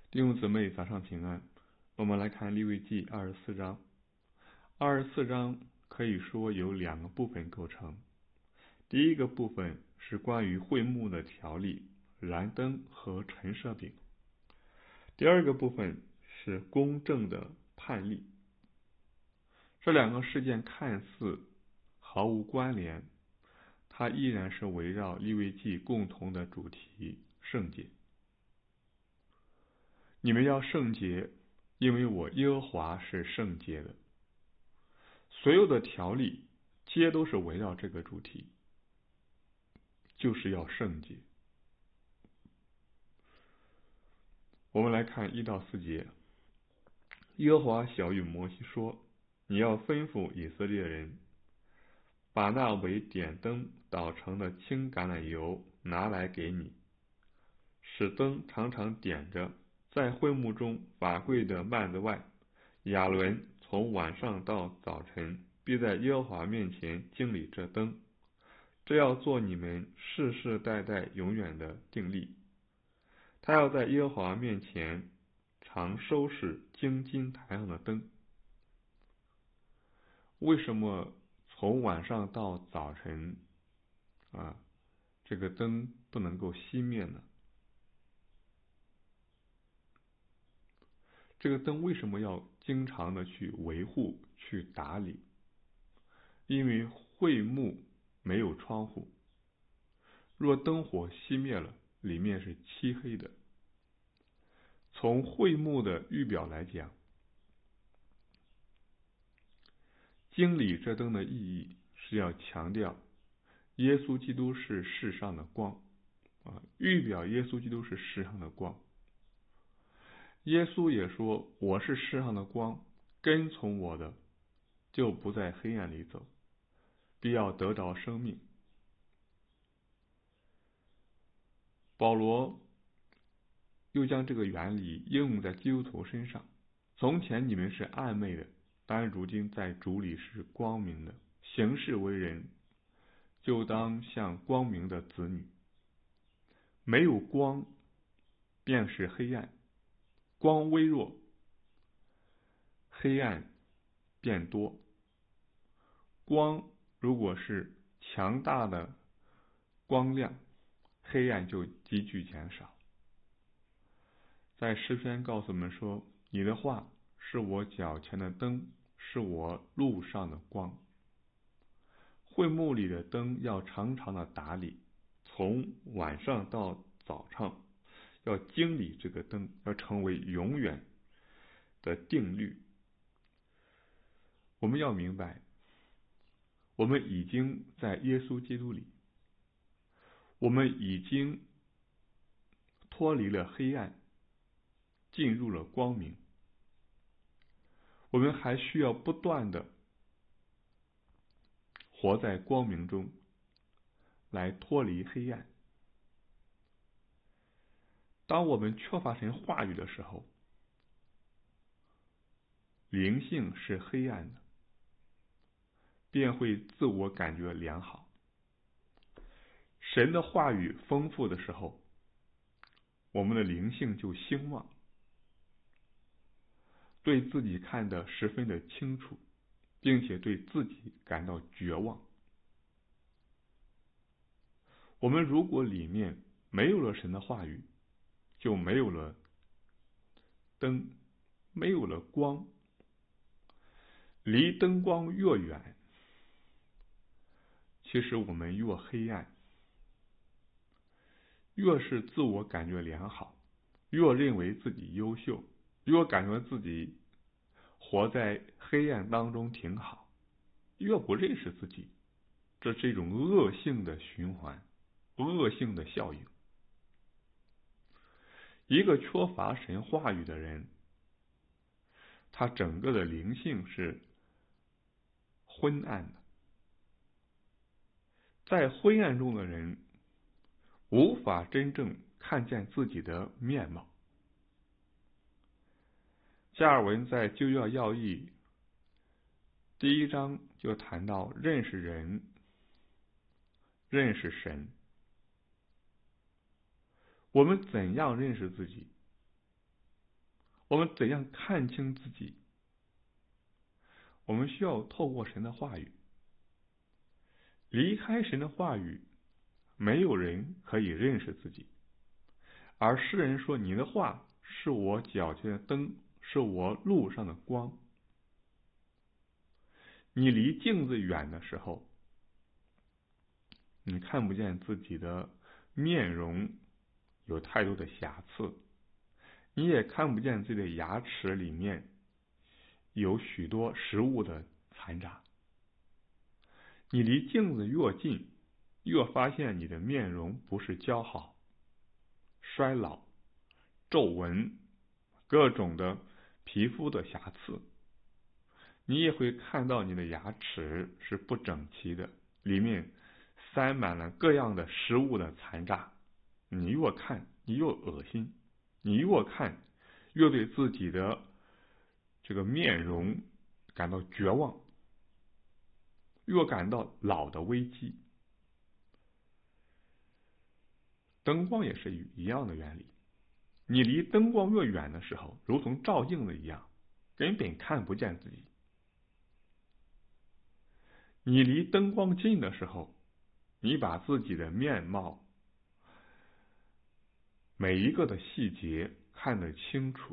弟兄姊妹，早上平安。我们来看利未记24章。24章可以说由两个部分构成。第一个部分是关于会幕的条例、燃灯和陈设饼。第二个部分是公正的判例。这两个事件看似毫无关联，它依然是围绕利未记共同的主题圣洁。你们要圣洁，因为我耶和华是圣洁的。所有的条例皆都是围绕这个主题，就是要圣洁。我们来看1到4节。耶和华晓谕摩西说，你要吩咐以色列人，把那为点灯捣成的青橄榄油拿来给你，使灯常常点着，在会幕中法柜的幔子外。亚伦从晚上到早晨必在耶和华面前经理这灯，这要做你们世世代代永远的定例。他要在耶和华面前常收拾金金台上的灯。为什么从晚上到早晨这个灯不能够熄灭呢？这个灯为什么要经常的去维护、去打理？因为会幕没有窗户，若灯火熄灭了，里面是漆黑的。从会幕的预表来讲，经理这灯的意义是要强调耶稣基督是世上的光预表耶稣基督是世上的光。耶稣也说，我是世上的光，跟从我的就不在黑暗里走，必要得着生命。保罗又将这个原理应用在基督徒身上。从前你们是暗昧的，但如今在主里是光明的。行事为人，就当像光明的子女。没有光，便是黑暗。光微弱，黑暗变多。光如果是强大的光亮，黑暗就急剧减少。在诗篇告诉我们说，你的话是我脚前的灯，是我路上的光。会幕里的灯要常常的打理，从晚上到早上要经理这个灯，要成为永远的定律。我们要明白，我们已经在耶稣基督里，我们已经脱离了黑暗，进入了光明。我们还需要不断的活在光明中，来脱离黑暗。当我们缺乏神话语的时候，灵性是黑暗的，便会自我感觉良好。神的话语丰富的时候，我们的灵性就兴旺，对自己看得十分的清楚，并且对自己感到绝望。我们如果里面没有了神的话语，就没有了灯，没有了光。离灯光越远，其实我们越黑暗。越是自我感觉良好，越认为自己优秀，越感觉自己活在黑暗当中挺好，越不认识自己。这是一种恶性的循环，恶性的效应。一个缺乏神话语的人，他整个的灵性是昏暗的。在灰暗中的人无法真正看见自己的面貌。加尔文在旧约要义第1章就谈到认识人，认识神。我们怎样认识自己？ 我们怎样看清自己？我们需要透过神的话语。离开神的话语，没有人可以认识自己。而诗人说，你的话是我脚前的灯，是我路上的光。你离镜子远的时候，你看不见自己的面容有太多的瑕疵，你也看不见自己的牙齿里面有许多食物的残渣。你离镜子越近，越发现你的面容不是姣好、衰老、皱纹、各种的皮肤的瑕疵。你也会看到你的牙齿是不整齐的，里面塞满了各样的食物的残渣。你越看你越恶心，你越看越对自己的这个面容感到绝望，越感到老的危机。灯光也是一样的原理，你离灯光越远的时候，如同照镜子一样，根本看不见自己。你离灯光近的时候，你把自己的面貌每一个的细节看得清楚。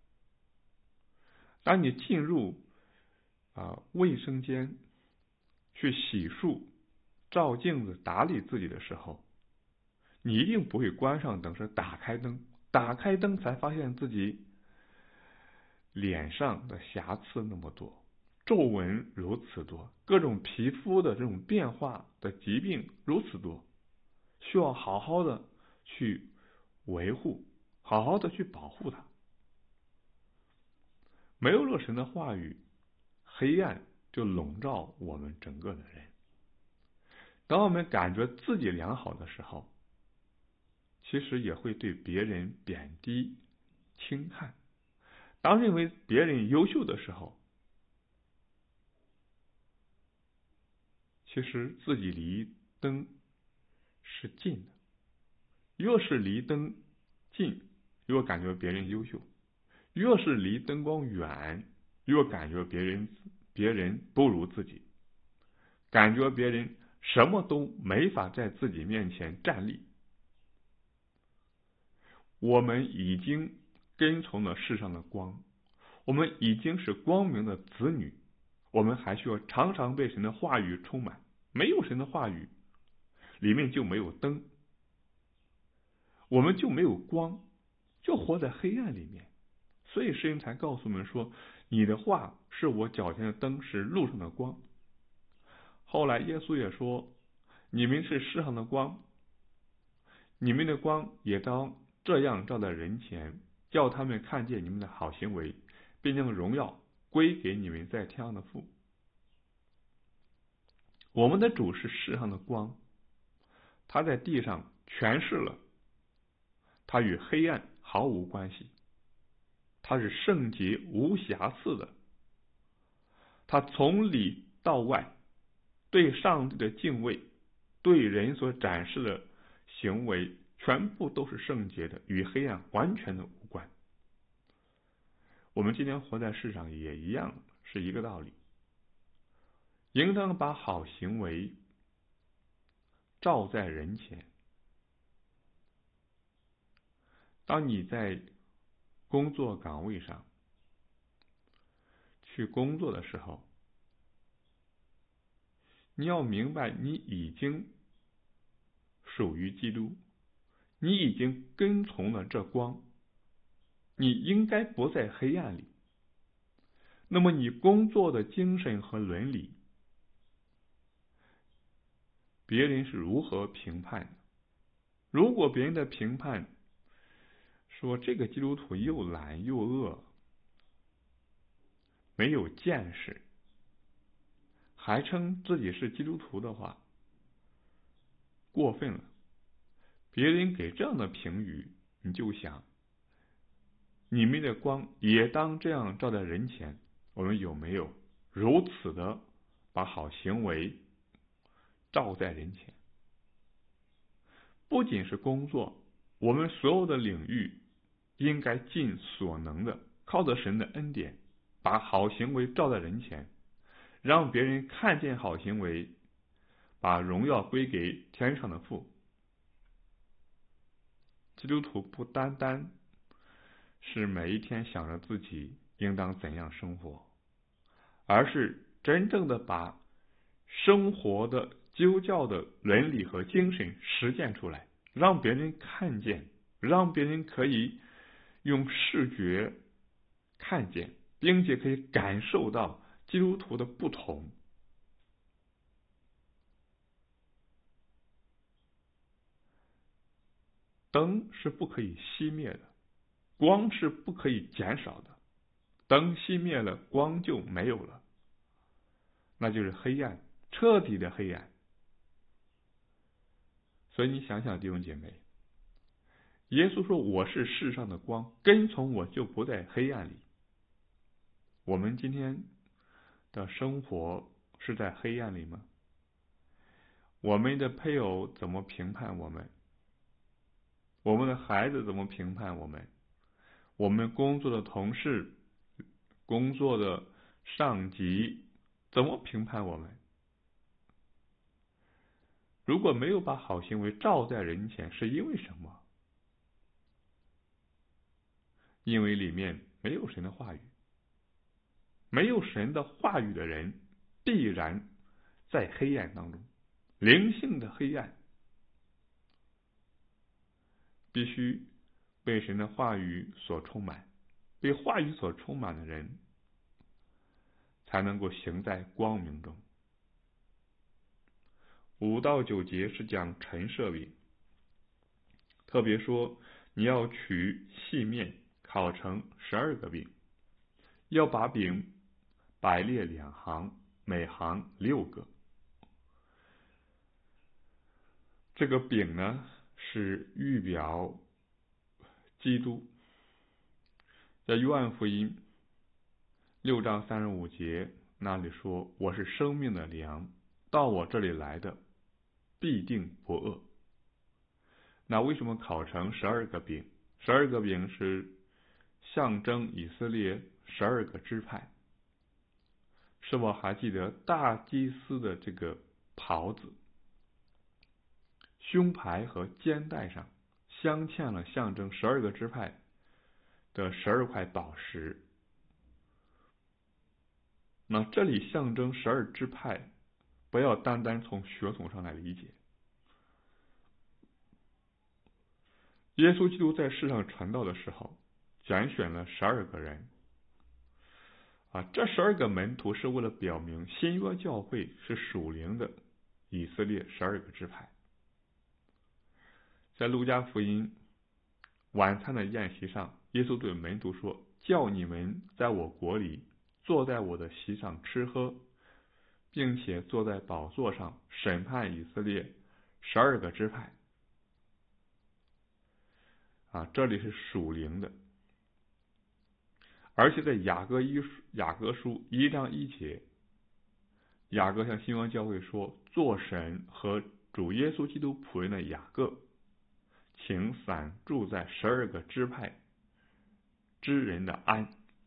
当你进入卫生间去洗漱、照镜子、打理自己的时候，你一定不会关上灯，是打开灯，打开灯才发现自己脸上的瑕疵那么多，皱纹如此多，各种皮肤的这种变化的疾病如此多，需要好好的去维护，好好的去保护它。没有了神的话语，黑暗就笼罩我们整个的人。当我们感觉自己良好的时候，其实也会对别人贬低轻看。当认为别人优秀的时候，其实自己离灯是近的。越是离灯近，越感觉别人优秀；越是离灯光远，越感觉别人不如自己，感觉别人什么都没法在自己面前站立。我们已经跟从了世上的光，我们已经是光明的子女，我们还需要常常被神的话语充满。没有神的话语，里面就没有灯，我们就没有光，就活在黑暗里面。所以诗人才告诉我们说，你的话是我脚前的灯，是路上的光。后来耶稣也说，你们是世上的光，你们的光也当这样照在人前，叫他们看见你们的好行为，并将荣耀归给你们在天上的父。我们的主是世上的光，他在地上诠释了，他与黑暗毫无关系，他是圣洁无瑕疵的，他从里到外对上帝的敬畏，对人所展示的行为，全部都是圣洁的，与黑暗完全的无关。我们今天活在世上也一样，是一个道理，应当把好行为照在人前。当你在工作岗位上去工作的时候，你要明白，你已经属于基督，你已经跟从了这光，你应该不在黑暗里。那么你工作的精神和伦理，别人是如何评判的？如果别人的评判说这个基督徒又懒又恶，没有见识，还称自己是基督徒的话，过分了。别人给这样的评语，你就想，你们的光也当这样照在人前。我们有没有如此的把好行为照在人前？不仅是工作，我们所有的领域应该尽所能的靠着神的恩典，把好行为照在人前，让别人看见好行为，把荣耀归给天上的父。基督徒不单单是每一天想着自己应当怎样生活，而是真正的把生活的基督教的伦理和精神实践出来，让别人看见，让别人可以用视觉看见，并且可以感受到基督徒的不同。灯是不可以熄灭的，光是不可以减少的。灯熄灭了，光就没有了，那就是黑暗，彻底的黑暗。所以你想想，弟兄姐妹，耶稣说我是世上的光，跟从我就不在黑暗里。我们今天的生活是在黑暗里吗？我们的配偶怎么评判我们？我们的孩子怎么评判我们？我们工作的同事、工作的上级怎么评判我们？如果没有把好行为照在人前，是因为什么？因为里面没有神的话语。没有神的话语的人，必然在黑暗当中，灵性的黑暗。必须被神的话语所充满，被话语所充满的人，才能够行在光明中。5到9节是讲陈设饼，特别说你要取细面烤成12个饼，要把饼摆列2行，每行6个。这个饼呢，是预表基督。在约翰福音6章35节那里说，我是生命的粮，到我这里来的必定不饿。那为什么烤成12个饼？12个饼是象征以色列12个支派。是否还记得大祭司的这个袍子，胸牌和肩带上镶嵌了象征12个支派的12块宝石？那这里象征12支派，不要单单从血统上来理解。耶稣基督在世上传道的时候，拣选了12个人。这12个门徒是为了表明新约教会是属灵的以色列12个支派。在路加福音晚餐的宴席上，耶稣对门徒说，叫你们在我国里坐在我的席上吃喝，并且坐在宝座上审判以色列12个支派。这里是属灵的。而且在雅各书1章1节，雅各向新约教会说，做神和主耶稣基督仆人的雅各，请散住在12个支派之人的安。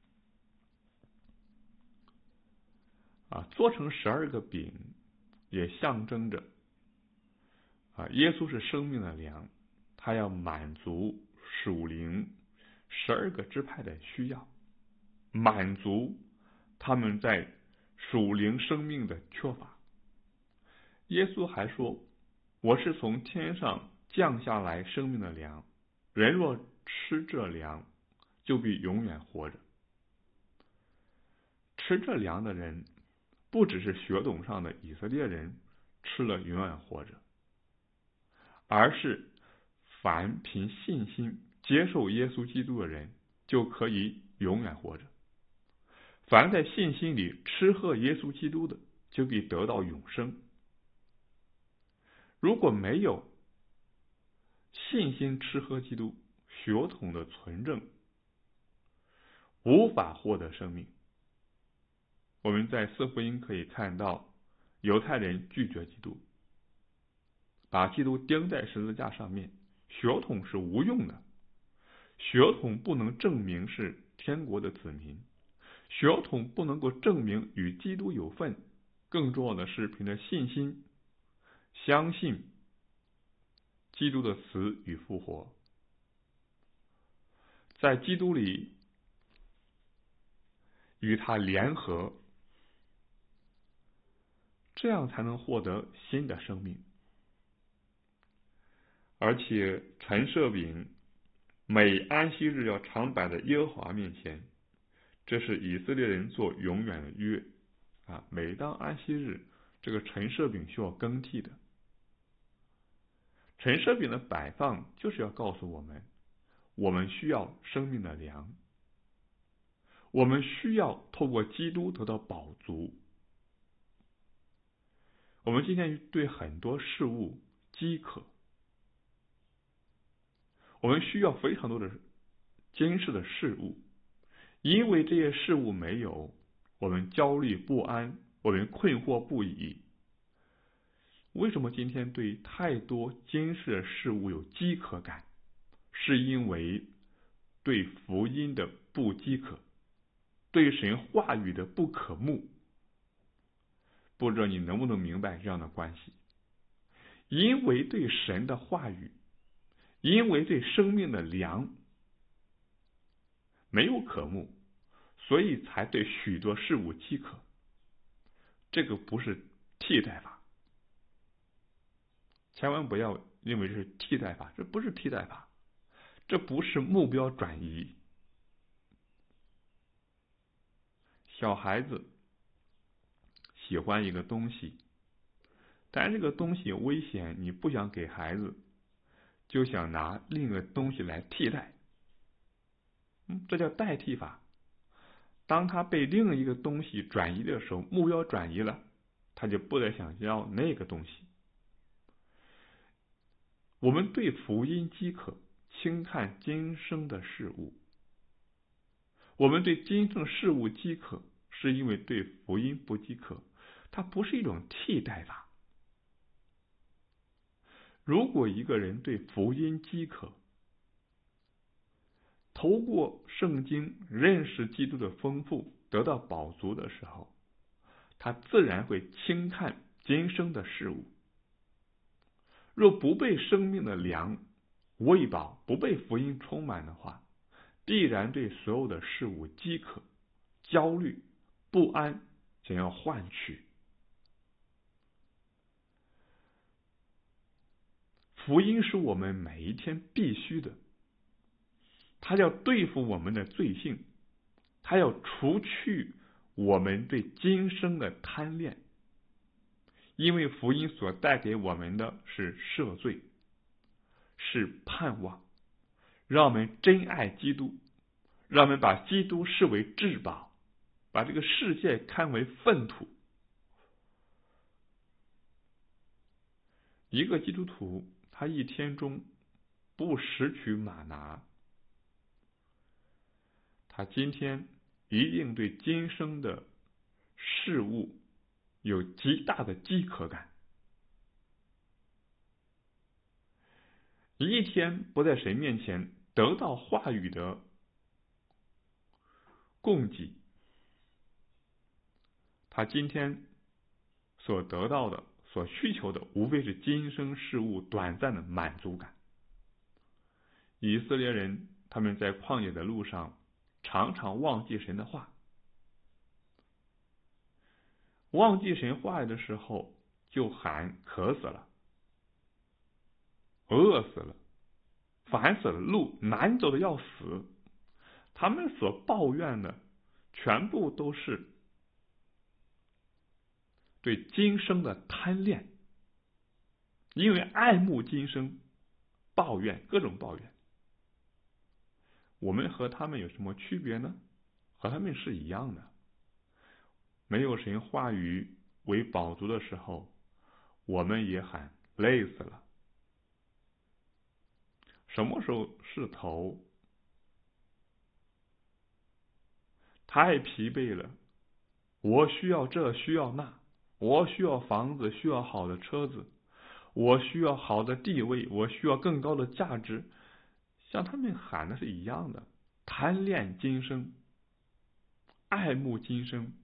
做成12个饼，也象征着耶稣是生命的粮，他要满足属灵12个支派的需要，满足他们在属灵生命的缺乏。耶稣还说，我是从天上降下来生命的粮，人若吃这粮，就必永远活着。吃这粮的人，不只是血统上的以色列人吃了永远活着，而是凡凭信心接受耶稣基督的人，就可以永远活着。凡在信心里吃喝耶稣基督的，就必得到永生。如果没有信心吃喝基督，血统的存证，无法获得生命。我们在四福音可以看到，犹太人拒绝基督，把基督钉在十字架上面，血统是无用的， 血统不能证明是天国的子民，血统不能够证明与基督有份，更重要的是凭着信心相信基督的死与复活，在基督里与他联合，这样才能获得新的生命。而且陈设饼每安息日要常摆在耶和华面前，这是以色列人做永远的约啊！每当安息日，这个陈设饼需要更替的。陈设饼的摆放就是要告诉我们，我们需要生命的粮，我们需要透过基督得到饱足。我们今天对很多事物饥渴，我们需要非常多的今世的事物，因为这些事物没有，我们焦虑不安，我们困惑不已。为什么今天对太多今世的事物有饥渴感？是因为对福音的不饥渴，对神话语的不渴慕。不知道你能不能明白这样的关系？因为对神的话语，因为对生命的粮没有渴慕，所以才对许多事物饥渴。这个不是替代法，千万不要认为这是替代法，这不是替代法，这不是目标转移。小孩子喜欢一个东西，但这个东西危险，你不想给孩子，就想拿另一个东西来替代，这叫代替法。当他被另一个东西转移的时候，目标转移了，他就不再想要那个东西。我们对福音饥渴，轻看今生的事物。我们对今生事物饥渴，是因为对福音不饥渴，它不是一种替代法。如果一个人对福音饥渴，透过圣经认识基督的丰富，得到饱足的时候，他自然会轻看今生的事物。若不被生命的粮喂饱，不被福音充满的话，必然对所有的事物饥渴、焦虑、不安，想要换取。福音是我们每一天必须的，它要对付我们的罪性，它要除去我们对今生的贪恋，因为福音所带给我们的是赦罪，是盼望，让我们真爱基督，让我们把基督视为至宝，把这个世界看为粪土。一个基督徒，他一天中不拾取玛拿，他今天一定对今生的事物有极大的饥渴感。一天不在神面前得到话语的供给，他今天所得到的、所需求的，无非是今生事物短暂的满足感。以色列人他们在旷野的路上，常常忘记神的话，忘记神话语的时候，就喊渴死了、饿死了、烦死了，路难走的要死。他们所抱怨的全部都是对今生的贪恋，因为爱慕今生，抱怨，各种抱怨。我们和他们有什么区别呢？和他们是一样的。没有神话语为饱足的时候，我们也喊累死了。什么时候是头？太疲惫了，我需要这，需要那，我需要房子，需要好的车子，我需要好的地位，我需要更高的价值， 像他们喊的是一样的，贪恋今生，爱慕今生，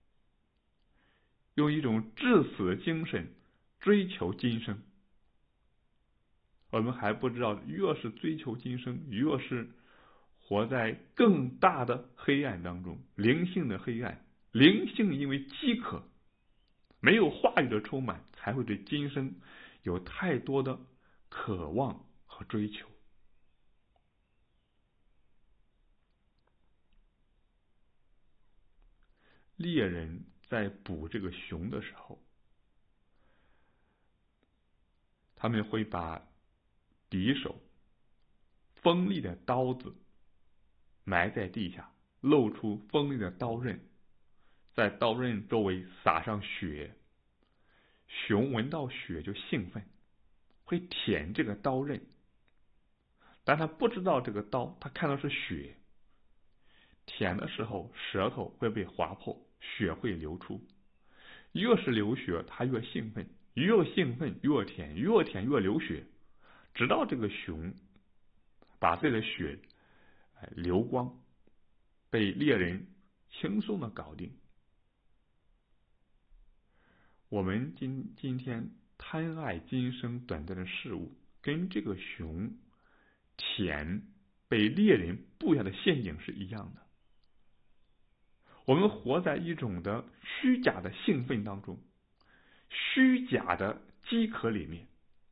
用一种至死的精神追求今生。我们还不知道，越是追求今生，越是活在更大的黑暗当中，灵性的黑暗。灵性因为饥渴，没有话语的充满，才会对今生有太多的渴望和追求。猎人在捕这个熊的时候，他们会把匕首锋利的刀子埋在地下，露出锋利的刀刃，在刀刃周围撒上血。熊闻到血就兴奋，会舔这个刀刃，但他不知道这个刀，他看到是血。舔的时候舌头会被划破，血会流出，越是流血他越兴奋，越兴奋越舔，越舔越流血，直到这个熊把自己的血流光，被猎人轻松的搞定。我们今天贪爱今生短暂的事物，跟这个熊舔被猎人布下的陷阱是一样的。我们活在一种的虚假的兴奋当中，虚假的饥渴里面，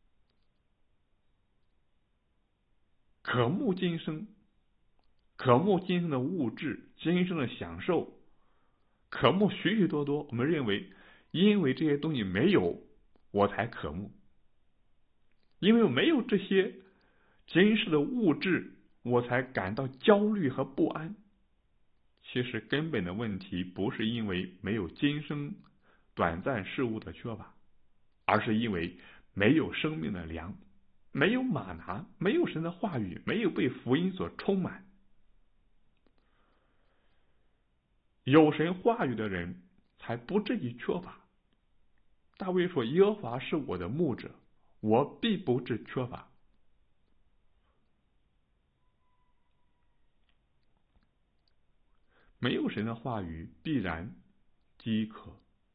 渴慕今生，渴慕今生的物质，今生的享受，渴慕许许多多。我们认为，因为这些东西没有，我才渴慕；因为我没有这些今世的物质，我才感到焦虑和不安。其实根本的问题不是因为没有今生短暂事物的缺乏，而是因为没有生命的粮，没有玛拿，没有神的话语，没有被福音所充满。有神话语的人才不至于缺乏。大卫说：耶和华是我的牧者，我必不致缺乏。没有神的话语，必然饥渴。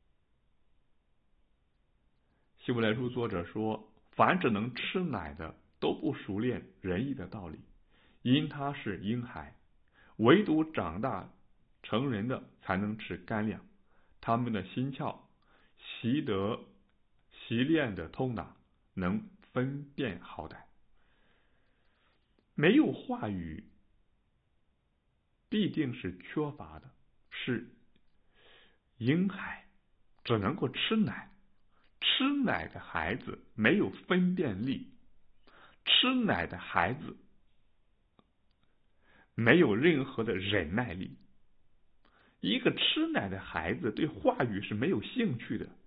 希伯来书作者说：凡只能吃奶的，都不熟练仁义的道理，因他是婴孩；唯独长大成人的，才能吃干粮。他们的心窍习练的通达，能分辨好歹。没有话语，必定是缺乏的，是婴孩，只能够吃奶。吃奶的孩子没有分辨力，吃奶的孩子没有任何的忍耐力。一个吃奶的孩子对话语是没有兴趣的。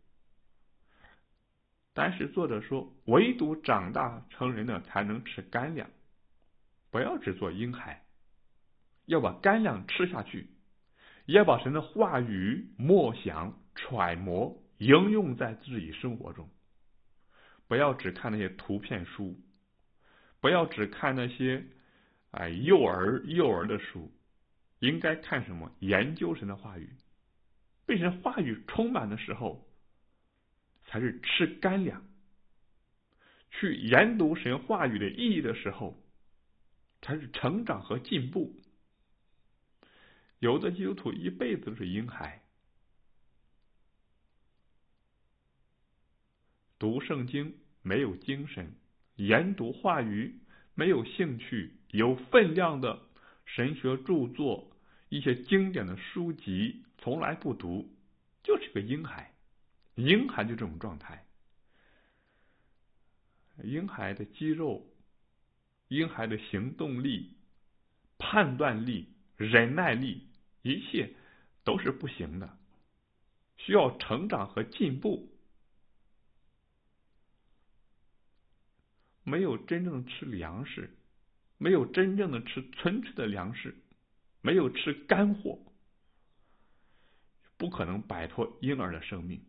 但是作者说，唯独长大成人的才能吃干粮。不要只做婴孩，要把干粮吃下去，要把神的话语默想、揣摩、应用在自己生活中。不要只看那些图片书，不要只看那些幼儿的书，应该看什么？研究神的话语。被神话语充满的时候，才是吃干粮。去研读神话语的意义的时候，才是成长和进步。有的基督徒一辈子都是婴孩，读圣经没有精神，研读话语没有兴趣，有分量的神学著作，一些经典的书籍从来不读，就是个婴孩。婴孩就这种状态。婴孩的肌肉，婴孩的行动力、判断力、忍耐力，一切都是不行的，需要成长和进步。没有真正的吃粮食，没有真正的吃纯粹的粮食，没有吃干货，不可能摆脱婴儿的生命。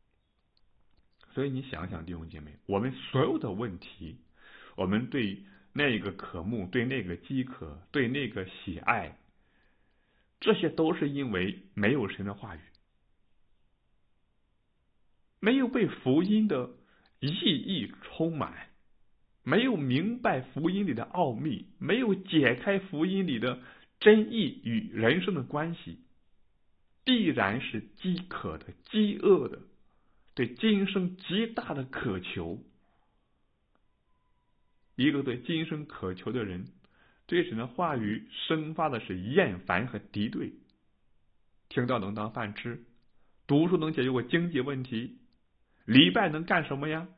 所以你想想，弟兄姐妹，我们所有的问题，我们对那个渴慕，对那个饥渴，对那个喜爱，这些都是因为没有神的话语，没有被福音的意义充满，没有明白福音里的奥秘，没有解开福音里的真意与人生的关系，必然是饥渴的、饥饿的，对今生极大的渴求。一个对今生渴求的人，对神的话语生发的是厌烦和敌对。听到能当饭吃，读书能解决我经济问题，礼拜能干什么呀？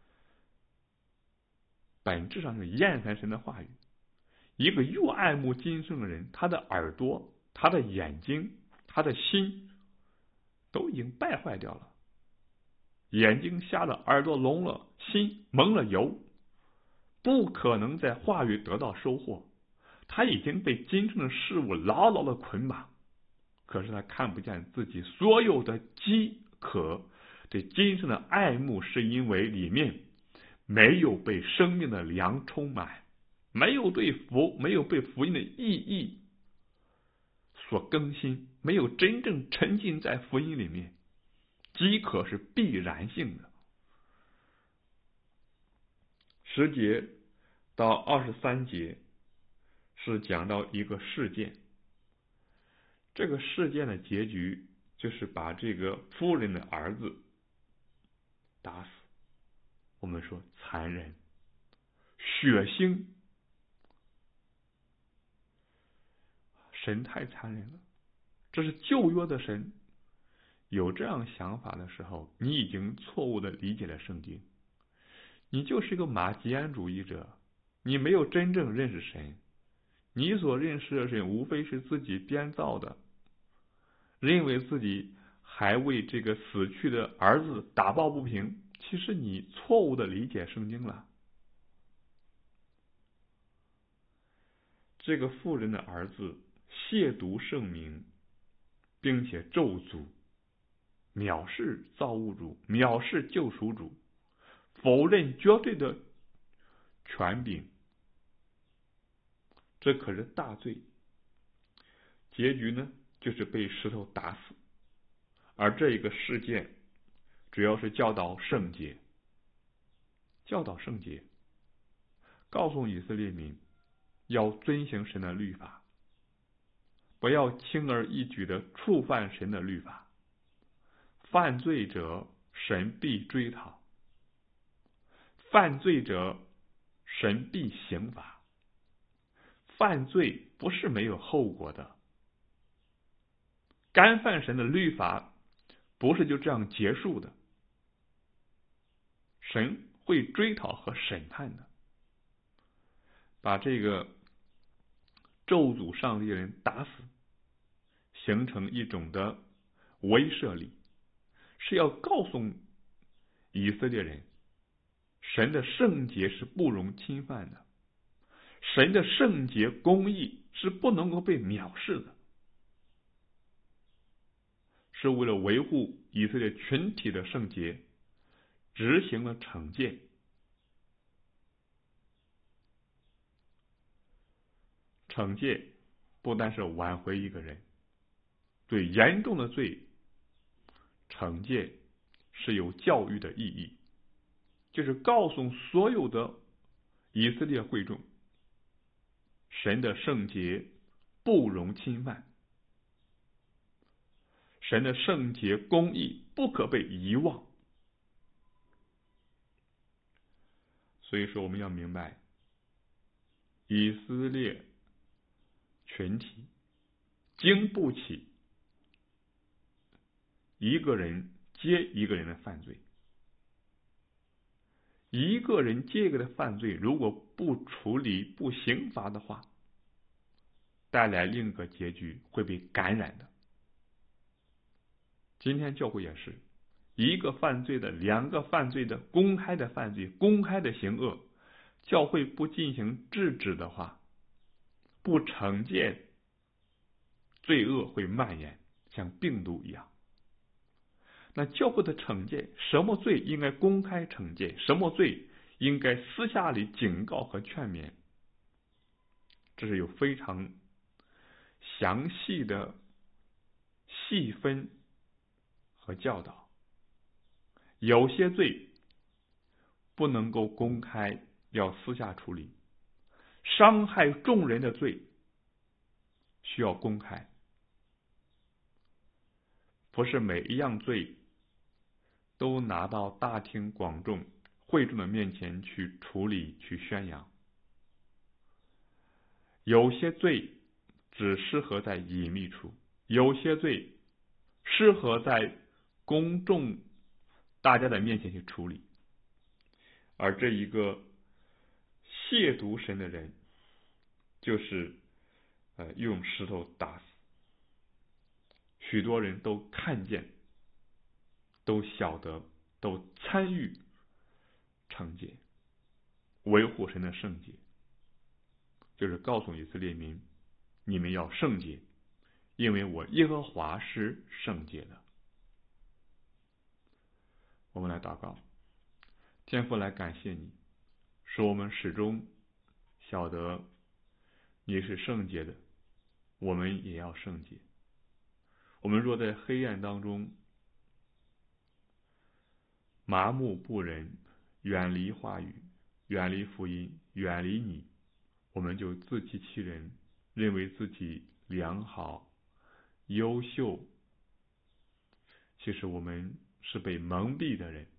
本质上是厌烦神的话语。一个又爱慕今生的人，他的耳朵、他的眼睛、他的心都已经败坏掉了，眼睛瞎了，耳朵聋了，心蒙了油，不可能在话语得到收获。他已经被今生的事物牢牢的捆绑，可是他看不见自己所有的饥渴，对今生的爱慕，是因为里面没有被生命的粮充满，没有被福音的意义所更新，没有真正沉浸在福音里面。饥渴是必然性的。10节到23节是讲到一个事件，这个事件的结局就是把这个夫人的儿子打死。我们说残忍、血腥，神太残忍了。这是旧约的神。有这样想法的时候，你已经错误的理解了圣经，你就是一个马吉安主义者，你没有真正认识神，你所认识的神无非是自己编造的，认为自己还为这个死去的儿子打抱不平。其实你错误的理解圣经了。这个妇人的儿子亵渎圣名，并且咒诅、藐视造物主，藐视救赎主，否认绝对的权柄，这可是大罪。结局呢，就是被石头打死。而这一个事件主要是教导圣洁，告诉以色列民要遵行神的律法，不要轻而易举的触犯神的律法。犯罪者神必追讨，犯罪者神必刑罚。犯罪不是没有后果的，干犯神的律法不是就这样结束的，神会追讨和审判的。把这个咒诅上帝的人打死，形成一种的威慑力，是要告诉以色列人，神的圣洁是不容侵犯的，神的圣洁公义是不能够被藐视的，是为了维护以色列群体的圣洁，执行了惩戒。惩戒不单是挽回一个人，对严重的罪，惩戒是有教育的意义，就是告诉所有的以色列会众，神的圣洁不容侵犯，神的圣洁公义不可被遗忘。所以说我们要明白，以色列群体经不起一个人接一个人的犯罪，一个人接一个的犯罪，如果不处理不刑罚的话，带来另一个结局，会被感染的。今天教会也是，一个犯罪的，两个犯罪的，公开的犯罪，公开的行恶，教会不进行制止的话，不惩戒，罪恶会蔓延，像病毒一样。那教会的惩戒，什么罪应该公开惩戒，什么罪应该私下里警告和劝勉， 这是有非常详细的细分和教导。有些罪不能够公开，要私下处理；伤害众人的罪需要公开。不是每一样罪都拿到大庭广众、会众的面前去处理、去宣扬。有些罪只适合在隐秘处，有些罪适合在公众大家的面前去处理。而这一个亵渎神的人，就是用石头打死。许多人都看见，都晓得，都参与惩戒，维护神的圣洁，就是告诉以色列民，你们要圣洁，因为我耶和华是圣洁的。我们来祷告。天父，来感谢你，使我们始终晓得你是圣洁的，我们也要圣洁。我们若在黑暗当中麻木不仁，远离话语，远离福音，远离你，我们就自欺欺人，认为自己良好、优秀。其实我们是被蒙蔽的人。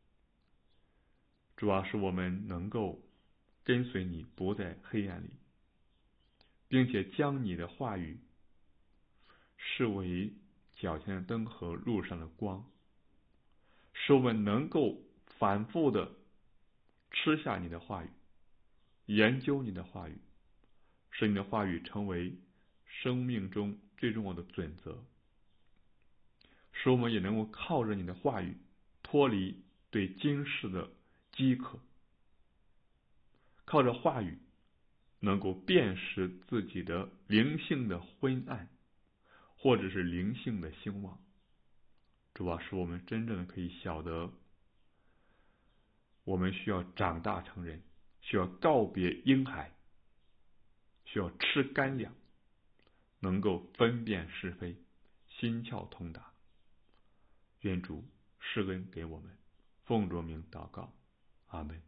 主要是我们能够跟随你，不在黑暗里，并且将你的话语视为脚前的灯和路上的光，使我们能够反复的吃下你的话语，研究你的话语，使你的话语成为生命中最重要的准则，使我们也能够靠着你的话语脱离对今世的饥渴，靠着话语能够辨识自己的灵性的昏暗，或者是灵性的兴旺。主要使我们真正的可以晓得，我们需要长大成人，需要告别婴孩，需要吃干粮，能够分辨是非，心窍通达。愿主施恩给我们，奉主名祷告，阿们。